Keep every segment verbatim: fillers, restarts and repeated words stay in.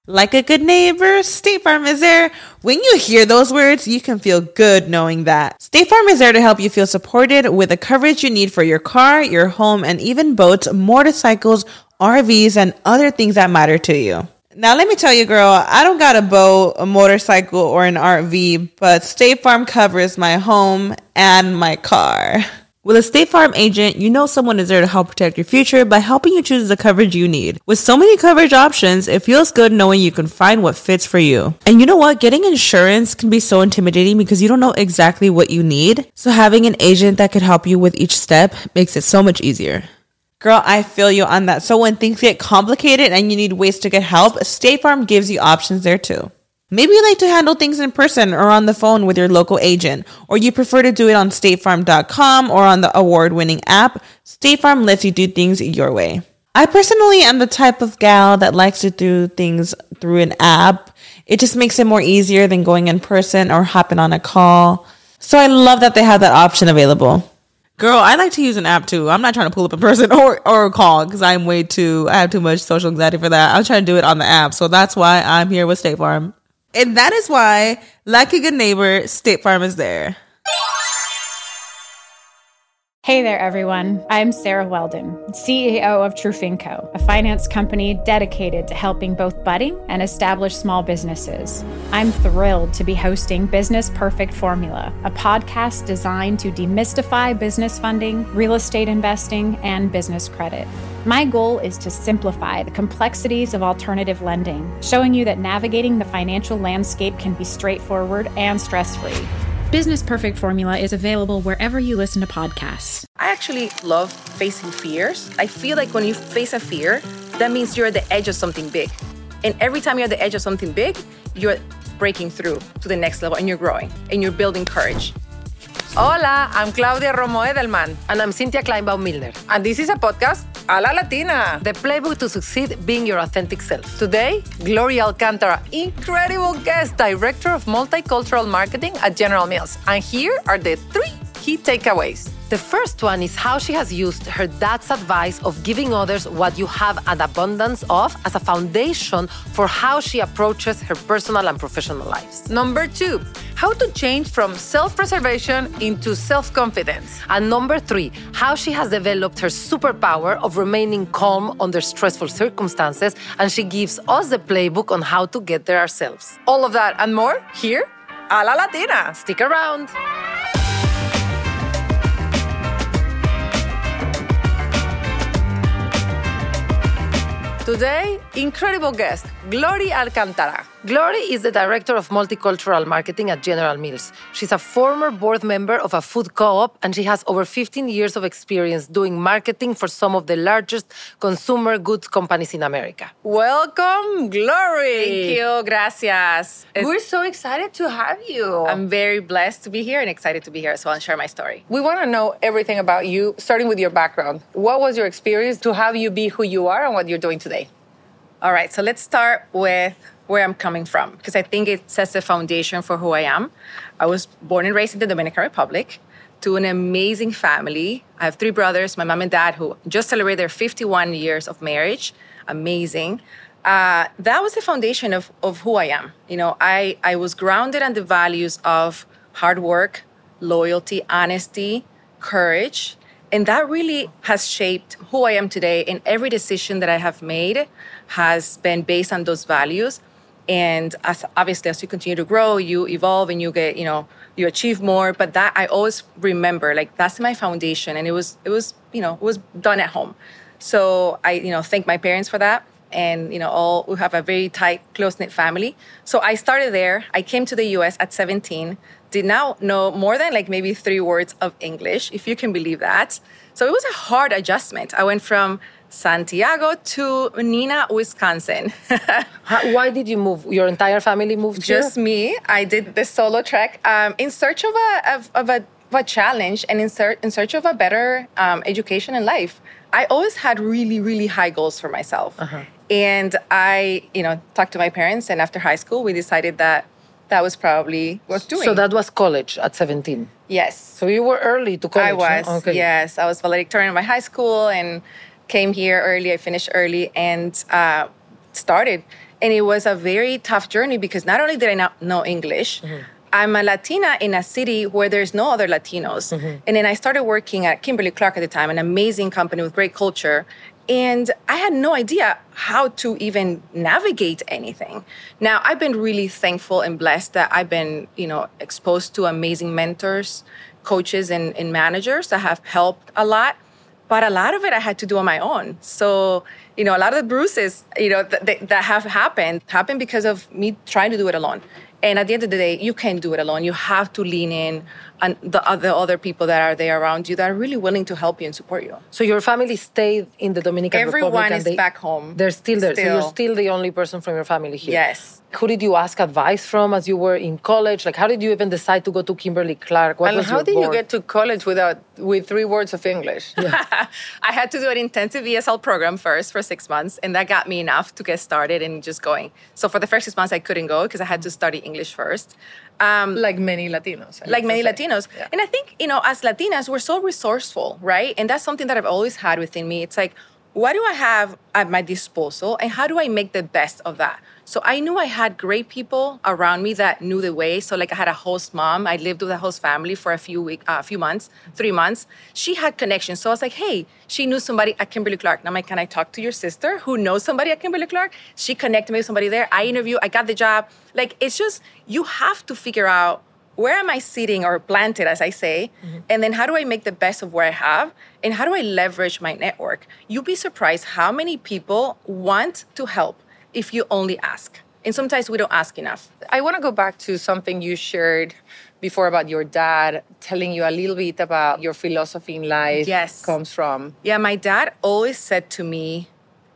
Like a good neighbor, State Farm is there. When you hear those words, you can feel good knowing that. State Farm is there to help you feel supported with the coverage you need for your car, your home, and even boats, motorcycles, R Vs, and other things that matter to you. Now, let me tell you, girl, I don't got a boat, a motorcycle, or an R V, but State Farm covers my home and my car. With a State Farm agent, you know someone is there to help protect your future by helping you choose the coverage you need. With so many coverage options, it feels good knowing you can find what fits for you. And you know what? Getting insurance can be so intimidating because you don't know exactly what you need. So having an agent that could help you with each step makes it so much easier. Girl, I feel you on that. So when things get complicated and you need ways to get help, State Farm gives you options there too. Maybe you like to handle things in person or on the phone with your local agent, or you prefer to do it on state farm dot com or on the award-winning app. State Farm lets you do things your way. I personally am the type of gal that likes to do things through an app. It just makes it more easier than going in person or hopping on a call. So I love that they have that option available. Girl, I like to use an app too. I'm not trying to pull up in person or, or call because I'm way too, I have too much social anxiety for that. I'm trying to do it on the app. So that's why I'm here with State Farm. And that is why, like a good neighbor, State Farm is there. Hey there, everyone. I'm Sarah Weldon, C E O of Trufinco, a finance company dedicated to helping both budding and established small businesses. I'm thrilled to be hosting Business Perfect Formula, a podcast designed to demystify business funding, real estate investing, and business credit. My goal is to simplify the complexities of alternative lending, showing you that navigating the financial landscape can be straightforward and stress-free. Business Perfect Formula is available wherever you listen to podcasts. I actually love facing fears. I feel like when you face a fear, that means you're at the edge of something big. And every time you're at the edge of something big, you're breaking through to the next level and you're growing and you're building courage. Hola, I'm Claudia Romo Edelman. And I'm Cynthia Kleinbaum-Milner. And this is a podcast, A La Latina. The playbook to succeed being your authentic self. Today, Gloria Alcantara, incredible guest, Director of Multicultural Marketing at General Mills. And here are the three key takeaways. The first one is how she has used her dad's advice of giving others what you have an abundance of as a foundation for how she approaches her personal and professional lives. Number two, how to change from self-preservation into self-confidence. And number three, how she has developed her superpower of remaining calm under stressful circumstances, and she gives us the playbook on how to get there ourselves. All of that and more here, A La Latina. Stick around. Today, incredible guest, Gloria Alcantara. Glory is the Director of Multicultural Marketing at General Mills. She's a former board member of a food co-op, and she has over fifteen years of experience doing marketing for some of the largest consumer goods companies in America. Welcome, Glory. Thank you, gracias. We're so excited to have you. I'm very blessed to be here and excited to be here as well and share my story. We want to know everything about you, starting with your background. What was your experience to have you be who you are and what you're doing today? All right, so let's start with where I'm coming from, because I think it sets the foundation for who I am. I was born and raised in the Dominican Republic to an amazing family. I have three brothers, my mom and dad, who just celebrated their fifty-one years of marriage. Amazing. Uh, that was the foundation of, of who I am. You know, I, I was grounded on the values of hard work, loyalty, honesty, courage. And that really has shaped who I am today. And every decision that I have made has been based on those values. And as obviously, as you continue to grow, you evolve and you get, you know, you achieve more. But that I always remember, like, that's my foundation. And it was, it was, you know, it was done at home. So I, you know, thank my parents for that. And, you know, all we have a very tight, close-knit family. So I started there. I came to the U S at seventeen. Did not know more than like maybe three words of English, if you can believe that. So it was a hard adjustment. I went from Santiago to Neenah, Wisconsin. How, why did you move? Your entire family moved here? Just me. I did the solo trek um, in search of a of, of, a, of a challenge and in, ser- in search of a better um, education in life. I always had really, really high goals for myself. Uh-huh. And I, you know, talked to my parents, and after high school, we decided that that was probably worth doing. So that was college at seventeen? Yes. So you were early to college? I was, no? Okay. Yes. I was valedictorian in my high school and came here early. I finished early and uh, started. And it was a very tough journey because not only did I not know English, mm-hmm. I'm a Latina in a city where there's no other Latinos. Mm-hmm. And then I started working at Kimberly-Clark at the time, an amazing company with great culture. And I had no idea how to even navigate anything. Now, I've been really thankful and blessed that I've been, you know, exposed to amazing mentors, coaches, and, and managers that have helped a lot. But a lot of it I had to do on my own. So, you know, a lot of the bruises, you know, th- that have happened, happened because of me trying to do it alone. And at the end of the day, you can't do it alone. You have to lean in on the other, other people that are there around you that are really willing to help you and support you. So your family stayed in the Dominican Everyone Republic? Everyone is they, back home. They're still there. Still. So you're still the only person from your family here? Yes. Who did you ask advice from as you were in college? Like, how did you even decide to go to Kimberly-Clark? What and was how your did board? you get to college without with three words of English? Yeah. I had to do an intensive E S L program first for six months, and that got me enough to get started and just going. So for the first six months, I couldn't go because I had to study English first. Um, like many Latinos. I like many Latinos. Yeah. And I think, you know, as Latinas, we're so resourceful, right? And that's something that I've always had within me. It's like, what do I have at my disposal and how do I make the best of that? So I knew I had great people around me that knew the way. So like I had a host mom. I lived with a host family for a few week, a uh, few months, three months. She had connections. So I was like, hey, she knew somebody at Kimberly-Clark. And I'm like, can I talk to your sister who knows somebody at Kimberly-Clark? She connected me with somebody there. I interviewed, I got the job. Like, it's just, you have to figure out where am I sitting or planted, as I say, mm-hmm. and then how do I make the best of where I have, and how do I leverage my network? You'll be surprised how many people want to help if you only ask. And sometimes we don't ask enough. I want to go back to something you shared before about your dad, telling you a little bit about your philosophy in life yes. comes from. Yeah, my dad always said to me,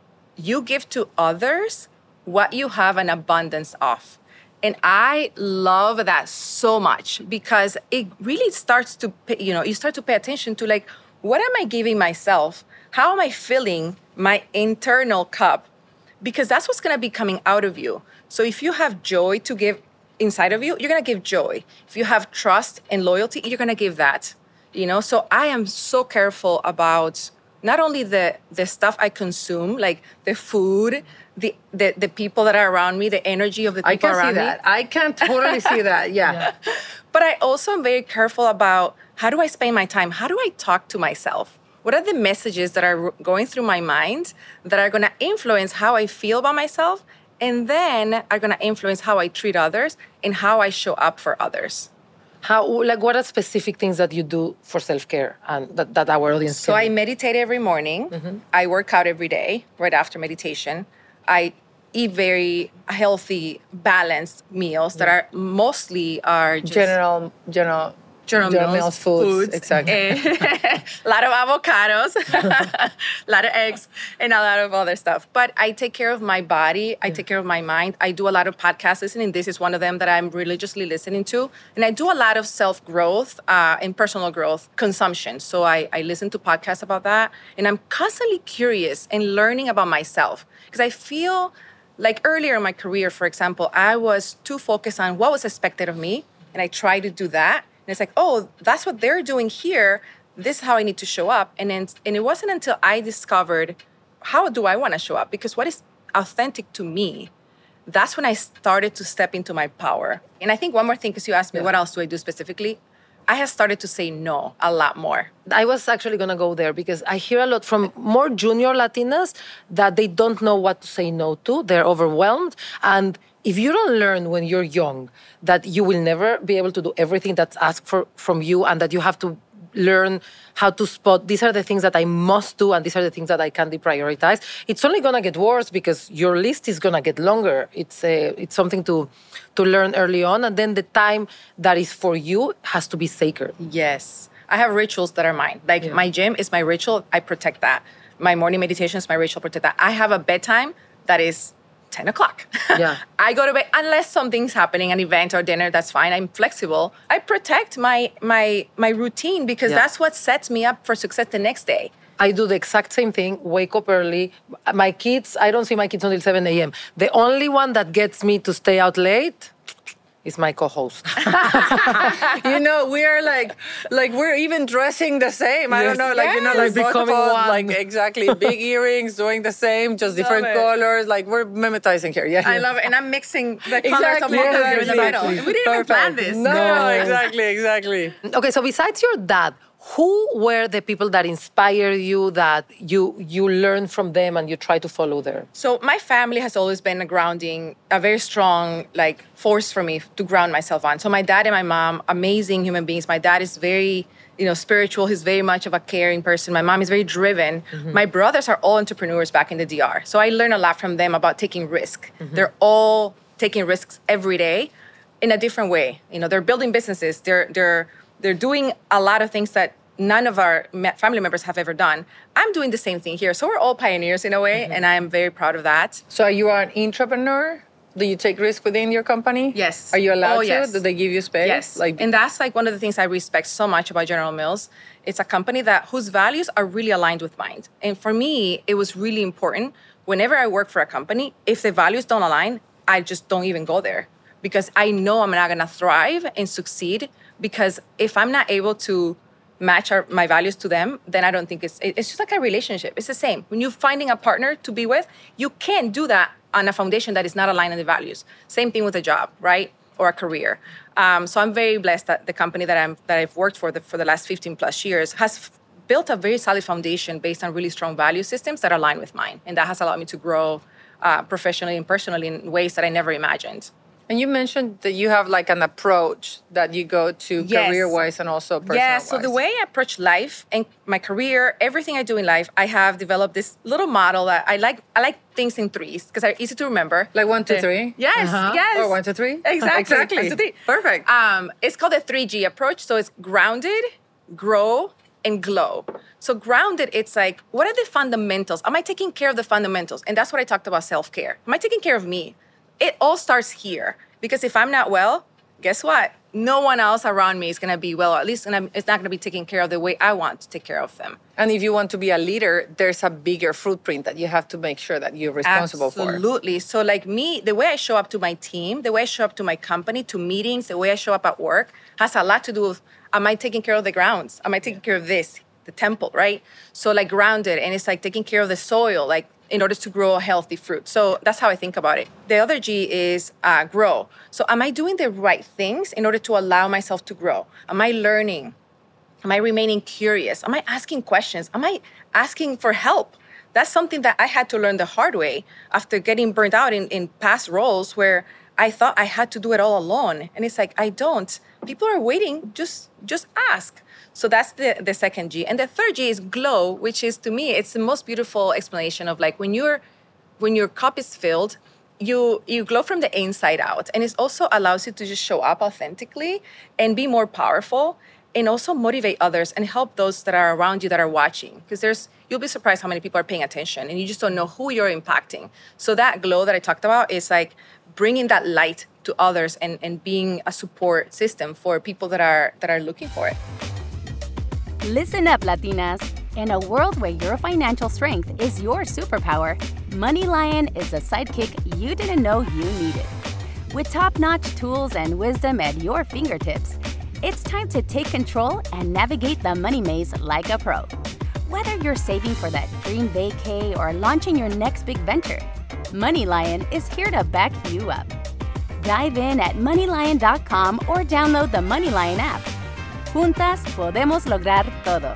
you give to others what you have an abundance of. And I love that so much because it really starts to, pay, you know, you start to pay attention to like, what am I giving myself? How am I filling my internal cup? Because that's what's going to be coming out of you. So if you have joy to give inside of you, you're going to give joy. If you have trust and loyalty, you're going to give that, you know? So I am so careful about not only the, the stuff I consume, like the food, the, the the people that are around me, the energy of the people around me. I can see that. I can totally see that, yeah. yeah. But I also am very careful about how do I spend my time? How do I talk to myself? What are the messages that are going through my mind that are going to influence how I feel about myself and then are going to influence how I treat others and how I show up for others? How, like, what are specific things that you do for self-care and that, that our audience So can I meditate every morning. Mm-hmm. I work out every day right after meditation. I eat very healthy, balanced meals that are mostly are just general, general, general, general meals, meals, foods, foods, exactly. A lot of avocados, a lot of eggs, and a lot of other stuff. But I take care of my body. I yeah. take care of my mind. I do a lot of podcast listening. This is one of them that I'm religiously listening to. And I do a lot of self-growth uh, and personal growth consumption. So I, I listen to podcasts about that. And I'm constantly curious and learning about myself. Because I feel like earlier in my career, for example, I was too focused on what was expected of me. And I tried to do that. And it's like, oh, that's what they're doing here. This is how I need to show up. And then, and it wasn't until I discovered, how do I want to show up? Because what is authentic to me? That's when I started to step into my power. And I think one more thing, because you asked me, yeah. what else do I do specifically? I have started to say no a lot more. I was actually going to go there because I hear a lot from more junior Latinas that they don't know what to say no to. They're overwhelmed. And if you don't learn when you're young that you will never be able to do everything that's asked for from you and that you have to learn how to spot, these are the things that I must do and these are the things that I can deprioritize, it's only going to get worse because your list is going to get longer. It's a, it's something to to learn early on, and then the time that is for you has to be sacred. Yes. I have rituals that are mine. Like yeah. my gym is my ritual. I protect that. My morning meditation is my ritual. Protect that. I have a bedtime that is ten o'clock. Yeah. I go to bed unless something's happening, an event or dinner, that's fine. I'm flexible. I protect my my my routine because yeah. that's what sets me up for success the next day. I do the exact same thing, wake up early. My kids, I don't see my kids until seven a.m. The only one that gets me to stay out late is my co-host. You know, we are like, like we're even dressing the same. I don't know, like, you know, like Yes. both of Becoming us, one. like exactly, big earrings, doing the same, just different it. colors. Like we're mimetizing here. Yeah, I love it. And I'm mixing the colors Exactly, of all yes, colors in the middle. exactly. And we didn't even plan this. No, no, exactly, exactly. Okay, so besides your dad, who were the people that inspired you, that you you learned from them and you try to follow there? So my family has always been a grounding, a very strong like force for me to ground myself on. So my dad and my mom, amazing human beings. My dad is very, you know, spiritual. He's very much of a caring person. My mom is very driven. Mm-hmm. My brothers are all entrepreneurs back in the D R. So I learned a lot from them about taking risk. Mm-hmm. They're all taking risks every day in a different way. You know, they're building businesses. They're they're they're doing a lot of things that none of our family members have ever done. I'm doing the same thing here. So we're all pioneers in a way, mm-hmm. and I'm very proud of that. So are you an entrepreneur? Do you take risk within your company? Yes. Are you allowed oh, to? Yes. Do they give you space? Yes. Like, and that's like one of the things I respect so much about General Mills. It's a company that whose values are really aligned with mine. And for me, it was really important whenever I work for a company, if the values don't align, I just don't even go there. Because I know I'm not gonna thrive and succeed, because if I'm not able to match our, my values to them, then I don't think it's, it's just like a relationship. It's the same. When you're finding a partner to be with, you can't do that on a foundation that is not aligned on the values. Same thing with a job, right? Or a career. Um, so I'm very blessed that the company that, I'm, that I've worked for the, for the last fifteen plus years has f- built a very solid foundation based on really strong value systems that align with mine. And that has allowed me to grow uh, professionally and personally in ways that I never imagined. And you mentioned that you have like an approach that you go to Yes. career-wise and also personal-wise. Yeah, so the way I approach life and my career, everything I do in life, I have developed this little model that I like. I like things in threes because they're easy to remember. Like one, two, The- three? Yes, Uh-huh. yes. Or one, two, three? Exactly. Exactly. One, two, three. Perfect. Um, it's called the three G approach. So it's grounded, grow, and glow. So grounded, it's like, what are the fundamentals? Am I taking care of the fundamentals? And that's what I talked about self-care. Am I taking care of me? It all starts here. Because if I'm not well, guess what? No one else around me is going to be well, or at least gonna, it's not going to be taken care of the way I want to take care of them. And if you want to be a leader, there's a bigger footprint that you have to make sure that you're responsible for. Absolutely. So like me, the way I show up to my team, the way I show up to my company, to meetings, the way I show up at work has a lot to do with, am I taking care of the grounds? Am I taking care of this, the temple, right? So like grounded, and it's like taking care of the soil, like in order to grow a healthy fruit. So that's how I think about it. The other G is uh, grow. So am I doing the right things in order to allow myself to grow? Am I learning? Am I remaining curious? Am I asking questions? Am I asking for help? That's something that I had to learn the hard way after getting burnt out in, in past roles where I thought I had to do it all alone. And it's like, I don't. People are waiting, just, just ask. So that's the, the second G. And the third G is glow, which is, to me, it's the most beautiful explanation of like when you're, when your cup is filled, you you glow from the inside out. And it also allows you to just show up authentically and be more powerful, and also motivate others and help those that are around you that are watching. Because there's, you'll be surprised how many people are paying attention and you just don't know who you're impacting. So that glow that I talked about is like bringing that light to others and, and being a support system for people that are that are looking for it. Listen up, Latinas. In a world where your financial strength is your superpower, MoneyLion is a sidekick you didn't know you needed. With top-notch tools and wisdom at your fingertips, it's time to take control and navigate the money maze like a pro. Whether you're saving for that dream vacay or launching your next big venture, MoneyLion is here to back you up. Dive in at money lion dot com or download the MoneyLion app. Juntas podemos lograr todo.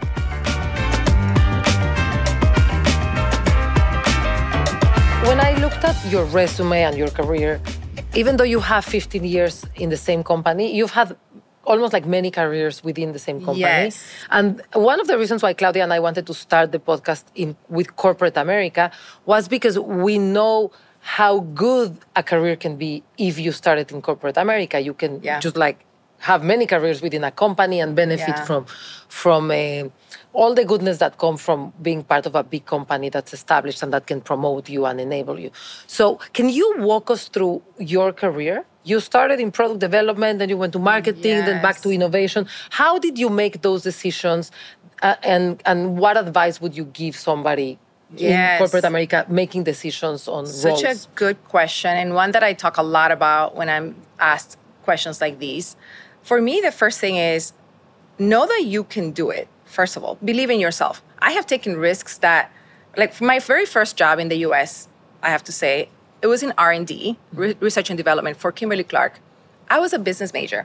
When I looked at your resume and your career, even though you have fifteen years in the same company, you've had almost like many careers within the same company. Yes. And one of the reasons why Claudia and I wanted to start the podcast in with corporate America was because we know how good a career can be if you started in corporate America. You can Yeah. just like have many careers within a company and benefit Yeah. from from uh, all the goodness that come from being part of a big company that's established and that can promote you and enable you. So can you walk us through your career? You started in product development, then you went to marketing, then back Yes. to innovation. How did you make those decisions? Uh, and, and what advice would you give somebody Yes. in corporate America making decisions on Such roles? a good question, and one that I talk a lot about when I'm asked questions like these. For me, the first thing is know that you can do it. First of all, believe in yourself. I have taken risks that, like for my very first job in the U S, I have to say, it was in R and D, re- research and development for Kimberly-Clark. I was a business major.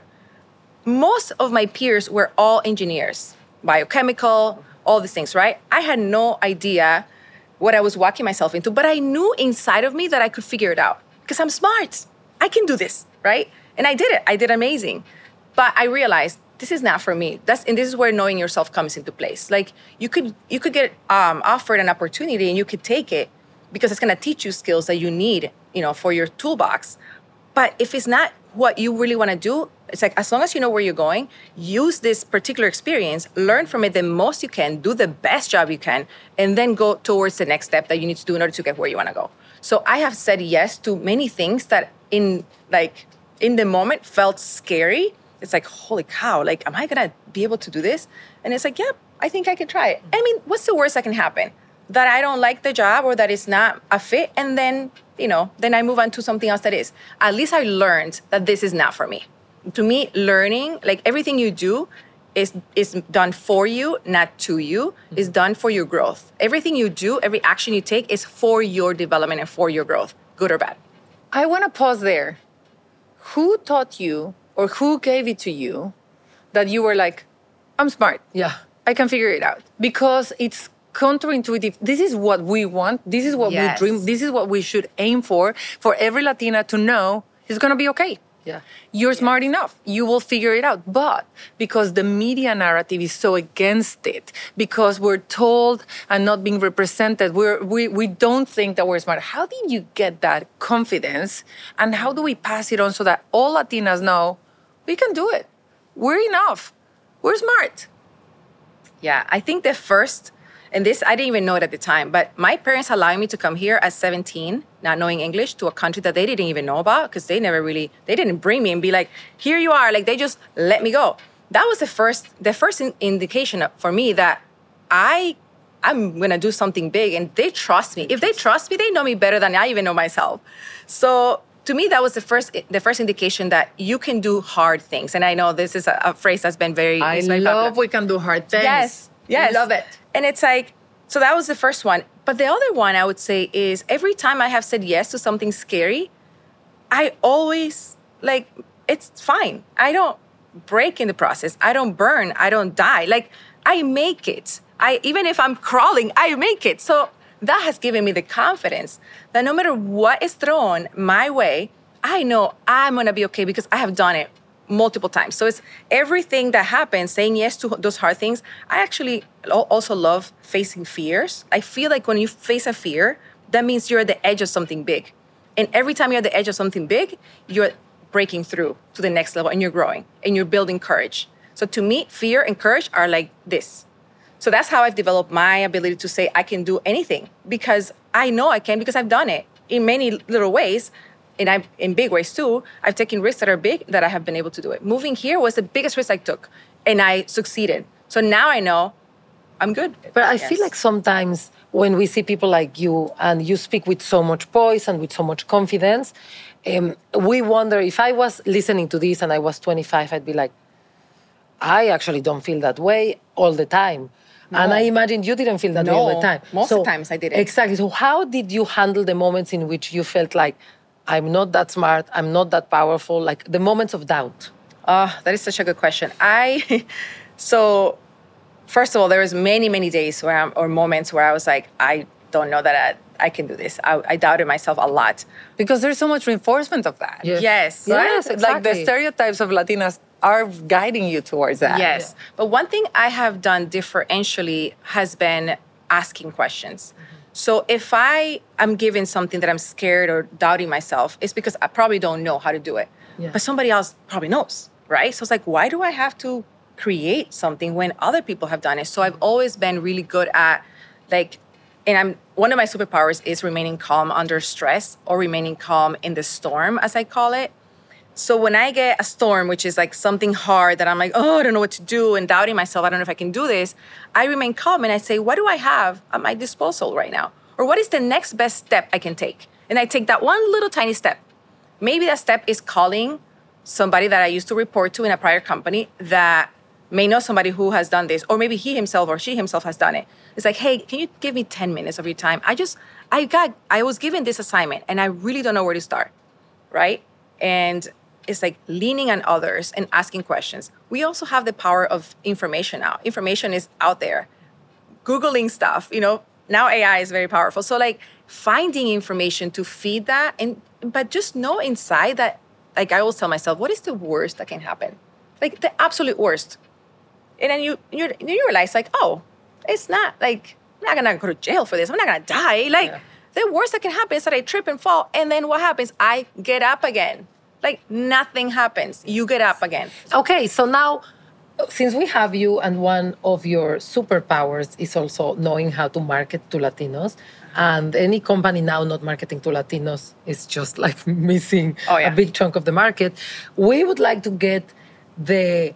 Most of my peers were all engineers, biochemical, all these things, right? I had no idea what I was walking myself into, but I knew inside of me that I could figure it out because I'm smart. I can do this, right? And I did it. I did amazing. But I realized this is not for me. That's and this is where knowing yourself comes into place. Like you could you could get um, offered an opportunity and you could take it because it's going to teach you skills that you need, you know, for your toolbox. But if it's not what you really want to do, it's like as long as you know where you're going, use this particular experience, learn from it the most you can, do the best job you can, and then go towards the next step that you need to do in order to get where you want to go. So I have said yes to many things that in like in the moment felt scary. It's like, holy cow, like, am I gonna be able to do this? And it's like, yep, yeah, I think I can try it. I mean, what's the worst that can happen? That I don't like the job or that it's not a fit, and then, you know, then I move on to something else that is. At least I learned that this is not for me. To me, learning, like everything you do is is done for you, not to you, mm-hmm. is done for your growth. Everything you do, every action you take is for your development and for your growth, good or bad. I want to pause there. Who taught you or who gave it to you that you were like, I'm smart. Yeah. I can figure it out? Because it's counterintuitive. This is what we want. This is what Yes. we dream. This is what we should aim for, for every Latina to know it's going to be okay. Yeah. You're smart enough. You will figure it out. But because the media narrative is so against it, because we're told and not being represented, we're, we, we don't think that we're smart. How did you get that confidence? And how do we pass it on so that all Latinas know we can do it? We're enough. We're smart. Yeah, I think the first, and this, I didn't even know it at the time, but my parents allowed me to come here at seventeen, not knowing English, to a country that they didn't even know about because they never really, they didn't bring me and be like, here you are. Like, they just let me go. That was the first, the first in, indication for me that I, I'm going to do something big and they trust me. If they trust me, they know me better than I even know myself. So to me, that was the first, the first indication that you can do hard things. And I know this is a, a phrase that's been very, I very love popular. we can do hard things. Yes, yes. Love it. And it's like, so that was the first one. But the other one I would say is every time I have said yes to something scary, I always, like, it's fine. I don't break in the process. I don't burn. I don't die. Like, I make it. I even if I'm crawling, I make it. So that has given me the confidence that no matter what is thrown my way, I know I'm going to be okay because I have done it multiple times. So it's everything that happens, saying yes to those hard things. I actually also love facing fears. I feel like when you face a fear, that means you're at the edge of something big. And every time you're at the edge of something big, you're breaking through to the next level and you're growing and you're building courage. So to me, fear and courage are like this. So that's how I've developed my ability to say I can do anything because I know I can because I've done it in many little ways. And I, in big ways too, I've taken risks that are big that I have been able to do it. Moving here was the biggest risk I took, and I succeeded. So now I know I'm good. But I Yes. feel like sometimes when we see people like you and you speak with so much poise and with so much confidence, um, we wonder if I was listening to this and I was twenty-five, I'd be like, I actually don't feel that way all the time. No. And I imagine you didn't feel that no. way all the time. Most so, of the times I didn't. Exactly. So how did you handle the moments in which you felt like, I'm not that smart, I'm not that powerful, like the moments of doubt? Uh, that is such a good question. I, so first of all, there was many, many days where I'm, or moments where I was like, I don't know that I, I can do this. I, I doubted myself a lot. Because there's so much reinforcement of that. Yes. Yes, Yes, exactly. Like the stereotypes of Latinas are guiding you towards that. Yes. Yeah. But one thing I have done differentially has been asking questions. Mm-hmm. So if I am given something that I'm scared or doubting myself, it's because I probably don't know how to do it. Yeah. But somebody else probably knows, right? So it's like, why do I have to create something when other people have done it? So I've always been really good at, like, and I'm one of my superpowers is remaining calm under stress or remaining calm in the storm, as I call it. So when I get a storm, which is like something hard that I'm like, oh, I don't know what to do and doubting myself, I don't know if I can do this, I remain calm and I say, what do I have at my disposal right now? Or what is the next best step I can take? And I take that one little tiny step. Maybe that step is calling somebody that I used to report to in a prior company that may know somebody who has done this, or maybe he himself or she himself has done it. It's like, hey, can you give me ten minutes of your time? I just, I got, I was given this assignment and I really don't know where to start, right? And it's like leaning on others and asking questions. We also have the power of information now. Information is out there. Googling stuff, you know, now A I is very powerful. So like finding information to feed that, and but just know inside that, like I always tell myself, what is the worst that can happen? Like the absolute worst. And then you you you realize like, oh, it's not like, I'm not gonna go to jail for this. I'm not gonna die. Like yeah. The worst that can happen is that I trip and fall. And then what happens? I get up again. Like nothing happens. You get up again. Okay, so now, since we have you and one of your superpowers is also knowing how to market to Latinos, and any company now not marketing to Latinos is just like missing oh, yeah. a big chunk of the market, we would like to get the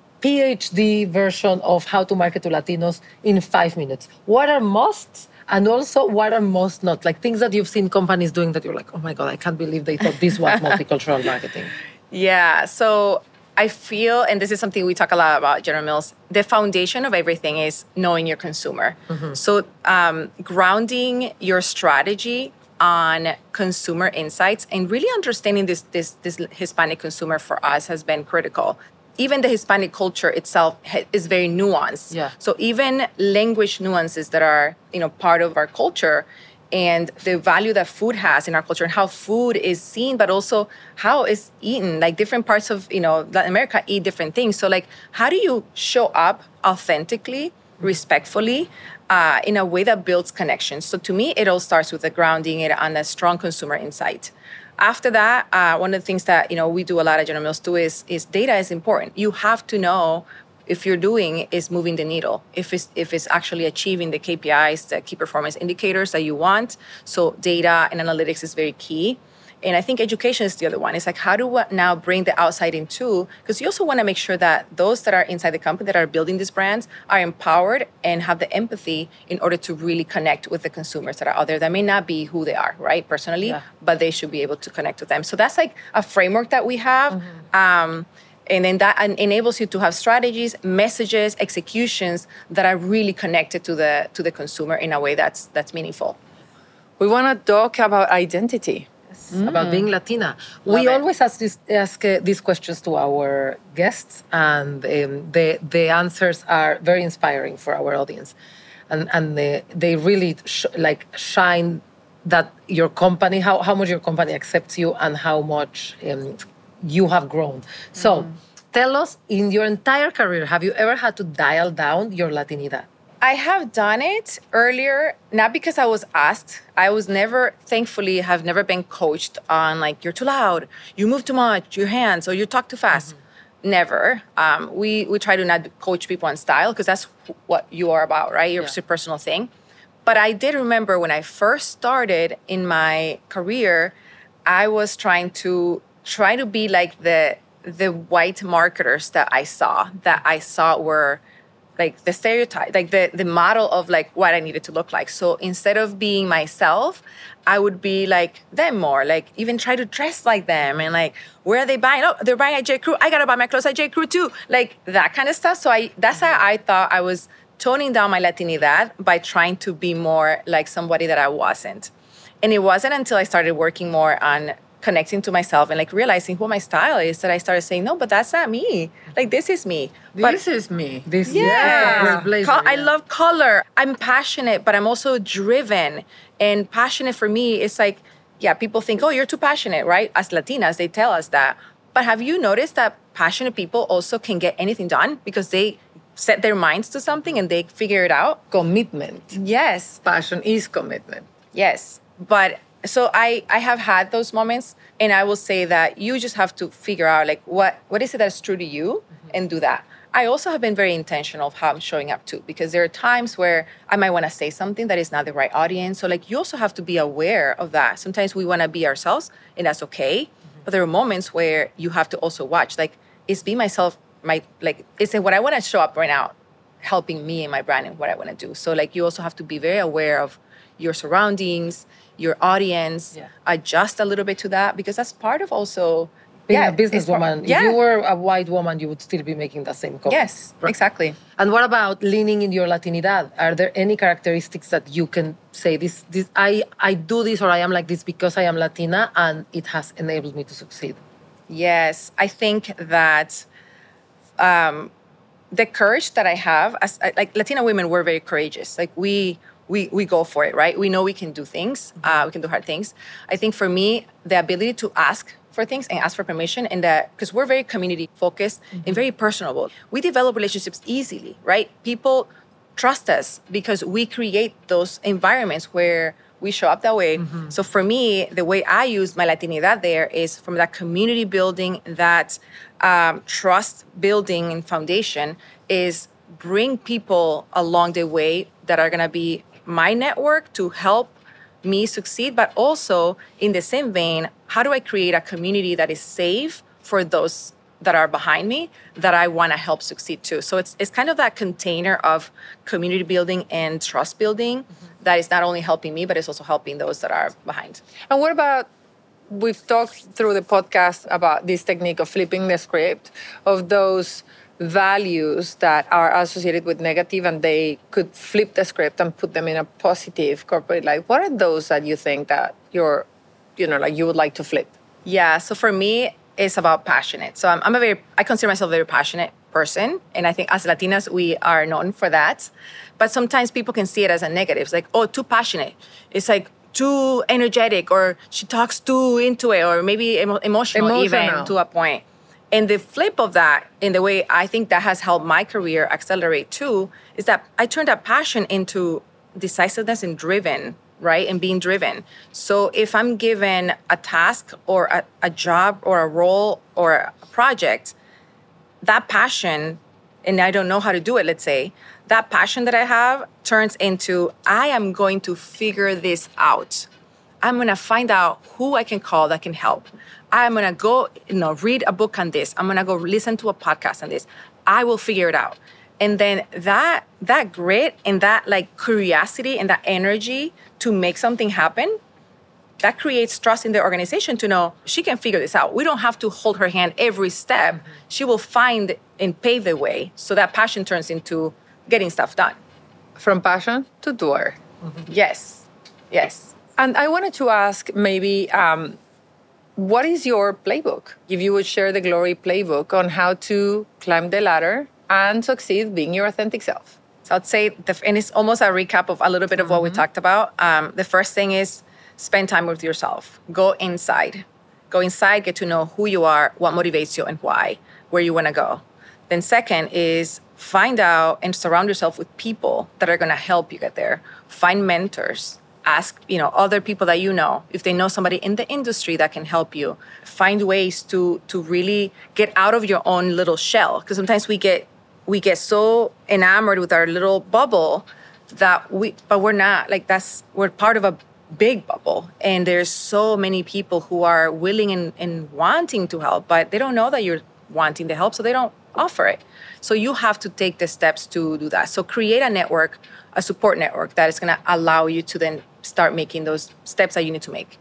PhD version of how to market to Latinos in five minutes. What are musts? And also, what are most not? Like things that you've seen companies doing that you're like, oh my God, I can't believe they thought this was multicultural marketing. Yeah, so I feel, and this is something we talk a lot about at General Mills, the foundation of everything is knowing your consumer. Mm-hmm. So um, grounding your strategy on consumer insights and really understanding this, this, this Hispanic consumer for us has been critical. Even the Hispanic culture itself is very nuanced. Yeah. So even language nuances that are, you know, part of our culture and the value that food has in our culture and how food is seen, but also how it's eaten. Like different parts of, you know, Latin America eat different things. So like, how do you show up authentically, respectfully, uh, in a way that builds connections? So to me, it all starts with the grounding it on a strong consumer insight. After that, uh, one of the things that, you know, we do a lot at General Mills too is, is data is important. You have to know if you're doing is moving the needle, if it's, if it's actually achieving the K P Is, the key performance indicators that you want. So data and analytics is very key. And I think education is the other one. It's like, how do we now bring the outside in too? Because you also want to make sure that those that are inside the company that are building these brands are empowered and have the empathy in order to really connect with the consumers that are out there that may not be who they are, right, personally, yeah. but they should be able to connect with them. So that's like a framework that we have. Mm-hmm. Um, and then that enables you to have strategies, messages, executions that are really connected to the to the consumer in a way that's that's meaningful. We want to talk about identity. Mm. About being Latina. Love we it. always ask, this, ask uh, these questions to our guests, and um, the, the answers are very inspiring for our audience. And, and they, they really sh- like shine that your company, how, how much your company accepts you and how much um, you have grown. So mm. tell us, in your entire career, have you ever had to dial down your Latinidad? I have done it earlier, not because I was asked. I was never, thankfully, have never been coached on like, you're too loud, you move too much, your hands, or you talk too fast. Mm-hmm. Never. Um, we, we try to not coach people on style because that's what you are about, right? Your yeah. personal thing. But I did remember when I first started in my career, I was trying to try to be like the the white marketers that I saw, that I saw were like the stereotype, like the, the model of like what I needed to look like. So instead of being myself, I would be like them more, like even try to dress like them and like, where are they buying? Oh, they're buying at J. Crew. I gotta buy my clothes at J. Crew too. Like that kind of stuff. So I that's how I thought I was toning down my Latinidad by trying to be more like somebody that I wasn't. And it wasn't until I started working more on connecting to myself and like realizing what my style is that I started saying, no, but that's not me. Like, this is me. This but, is me. This yeah. Blazer, Co- yeah. I love color. I'm passionate, but I'm also driven. And passionate for me is like, yeah, people think, oh, you're too passionate, right? As Latinas, they tell us that. But have you noticed that passionate people also can get anything done because they set their minds to something and they figure it out? Commitment. Yes. Passion is commitment. Yes. But so I, I have had those moments, and I will say that you just have to figure out like what, what is it that's true to you mm-hmm. and do that. I also have been very intentional of how I'm showing up too, because there are times where I might want to say something that is not the right audience. So like you also have to be aware of that. Sometimes we want to be ourselves and that's okay. Mm-hmm. But there are moments where you have to also watch, like, is be myself, my, like, is it what I want to show up right now helping me and my brand and what I want to do? So like you also have to be very aware of your surroundings, your audience, Yeah. adjust a little bit to that, because that's part of also Being yeah, a businesswoman, it's part- if you were a white woman, you would still be making that same comment. Yes, Right. exactly. And what about leaning in your Latinidad? Are there any characteristics that you can say this? This I I do this or I am like this because I am Latina and it has enabled me to succeed. Yes, I think that um, the courage that I have, as like Latina women, we're very courageous. Like we we we go for it, right? We know we can do things. Uh, we can do hard things. I think for me, the ability to ask for things and ask for permission, and that because we're very community focused and very personable, we develop relationships easily, right? People trust us because we create those environments where we show up that way. So for me, the way I use my Latinidad there is from that community building, that um, trust building and foundation is bring people along the way that are gonna be my network to help me succeed, but also in the same vein, how do I create a community that is safe for those that are behind me that I want to help succeed too? So it's it's kind of that container of community building and trust building mm-hmm. that is not only helping me, but it's also helping those that are behind. And what about, we've talked through the podcast about this technique of flipping the script, of those values that are associated with negative and they could flip the script and put them in a positive corporate life. What are those that you think that you're, you know, like you would like to flip? Yeah, so for me, it's about passionate. So I'm, I'm a very, I consider myself a very passionate person. And I think as Latinas, we are known for that. But sometimes people can see it as a negative. It's like, oh, too passionate. It's like too energetic, or she talks too into it, or maybe emo- emotional, Emotional. even to a point. And the flip of that, in the way I think that has helped my career accelerate too, is that I turned that passion into decisiveness and driven, right? And being driven. So if I'm given a task or a, a job or a role or a project, that passion, and I don't know how to do it, let's say, that passion that I have turns into, I am going to figure this out. I'm going to find out who I can call that can help. I'm going to go, you know, read a book on this. I'm going to go listen to a podcast on this. I will figure it out. And then that that grit and that like curiosity and that energy to make something happen, that creates trust in the organization to know she can figure this out. We don't have to hold her hand every step. She will find and pave the way. So that passion turns into getting stuff done. From passion to doer. Yes, yes. And I wanted to ask maybe, um, what is your playbook? If you would share the Glory playbook on how to climb the ladder and succeed being your authentic self. So I'd say, the, and it's almost a recap of a little bit of what we talked about. Um, the first thing is spend time with yourself. Go inside. Go inside, get to know who you are, what motivates you and why, where you want to go. Then second is find out and surround yourself with people that are going to help you get there. Find mentors. Ask, you know, other people that you know, if they know somebody in the industry that can help you. Find ways to to really get out of your own little shell. Because sometimes we get we get so enamored with our little bubble that we, but we're not. Like that's, we're part of a big bubble. And there's so many people who are willing and, and wanting to help, but they don't know that you're wanting the help, so they don't offer it. So you have to take the steps to do that. So create a network, a support network that is going to allow you to then start making those steps that you need to make.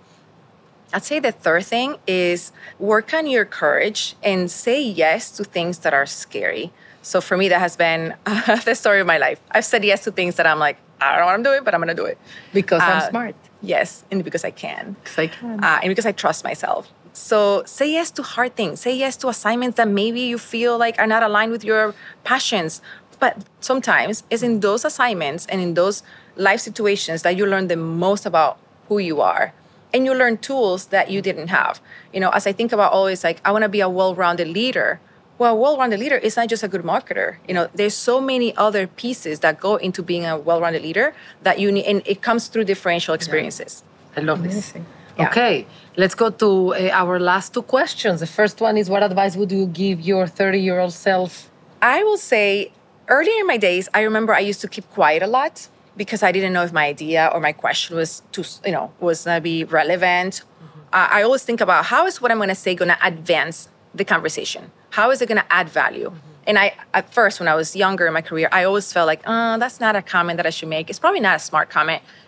I'd say the third thing is work on your courage and say yes to things that are scary. So for me, that has been uh, the story of my life. I've said yes to things that I'm like, I don't know what I'm doing, but I'm going to do it. Because Uh, I'm smart. Yes, and because I can. Because I can. Uh, and because I trust myself. So say yes to hard things. Say yes to assignments that maybe you feel like are not aligned with your passions. But sometimes it's in those assignments and in those life situations that you learn the most about who you are. And you learn tools that you didn't have. You know, as I think about always like, I want to be a well-rounded leader. Well, a well-rounded leader is not just a good marketer. You know, there's so many other pieces that go into being a well-rounded leader that you need, and it comes through differential experiences. I love this. Yeah. Okay, let's go to uh, our last two questions. The first one is, what advice would you give your thirty-year-old self? I will say, earlier in my days, I remember I used to keep quiet a lot because I didn't know if my idea or my question was too, you know, was gonna be relevant. Mm-hmm. Uh, I always think about how is what I'm gonna say gonna advance the conversation? How is it gonna add value? Mm-hmm. And I, at first, when I was younger in my career, I always felt like, oh, that's not a comment that I should make. It's probably not a smart comment.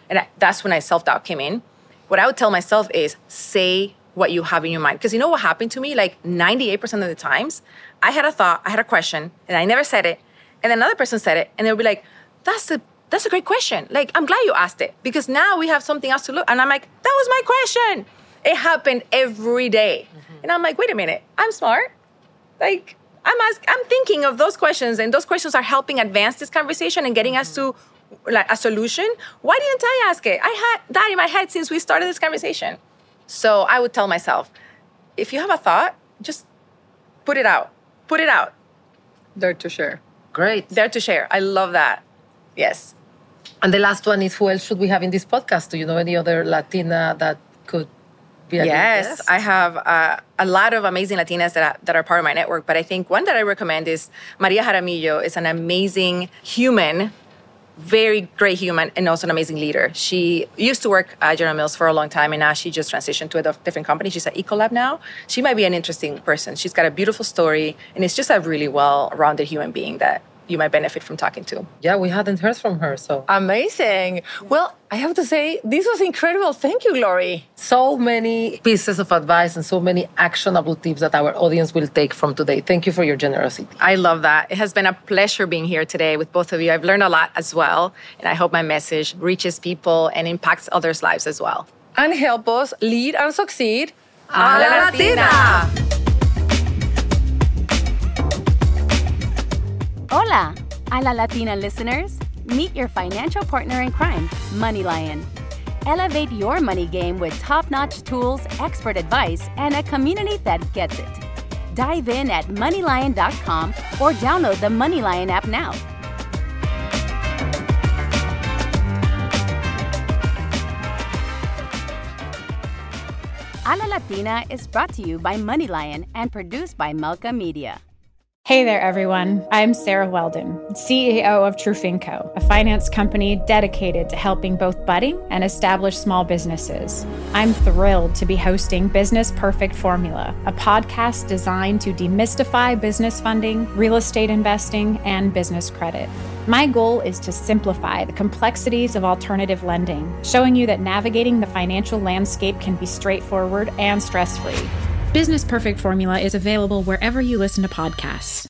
And I, that's when I self-doubt came in. What I would tell myself is say what you have in your mind. Because you know what happened to me? Like ninety-eight percent of the times, I had a thought, I had a question, and I never said it. And then another person said it, and they'll be like, that's a, that's a great question. Like, I'm glad you asked it, because now we have something else to look. And I'm like, that was my question. It happened every day. Mm-hmm. And I'm like, wait a minute, I'm smart. Like, I'm ask, I'm thinking of those questions, and those questions are helping advance this conversation and getting mm-hmm. us to like a solution. Why didn't I ask it? I had that in my head since we started this conversation. So I would tell myself, if you have a thought, just put it out. Put it out. Dare to share. Great. Dare to share. I love that. Yes. And the last one is, who else should we have in this podcast? Do you know any other Latina that could be a Yes, guest? I have uh, a lot of amazing Latinas that are, that are part of my network. But I think one that I recommend is Maria Jaramillo. Is an amazing human, very great human, and also an amazing leader. She used to work at General Mills for a long time, and now she just transitioned to a different company. She's at Ecolab now. She might be an interesting person. She's got a beautiful story, and it's just a really well-rounded human being that you might benefit from talking to. Yeah, we hadn't heard from her, so. Amazing. Well, I have to say, this was incredible. Thank you, Glory. So many pieces of advice and so many actionable tips that our audience will take from today. Thank you for your generosity. I love that. It has been a pleasure being here today with both of you. I've learned a lot as well, and I hope my message reaches people and impacts others' lives as well. And help us lead and succeed. A la Latina! Hola, a la Latina listeners. Meet your financial partner in crime, MoneyLion. Elevate your money game with top-notch tools, expert advice, and a community that gets it. Dive in at money lion dot com or download the MoneyLion app now. A la Latina is brought to you by MoneyLion and produced by Melka Media. Hey there, everyone. I'm Sarah Weldon, C E O of Trufinco, a finance company dedicated to helping both budding and established small businesses. I'm thrilled to be hosting Business Perfect Formula, a podcast designed to demystify business funding, real estate investing, and business credit. My goal is to simplify the complexities of alternative lending, showing you that navigating the financial landscape can be straightforward and stress-free. Business Perfect Formula is available wherever you listen to podcasts.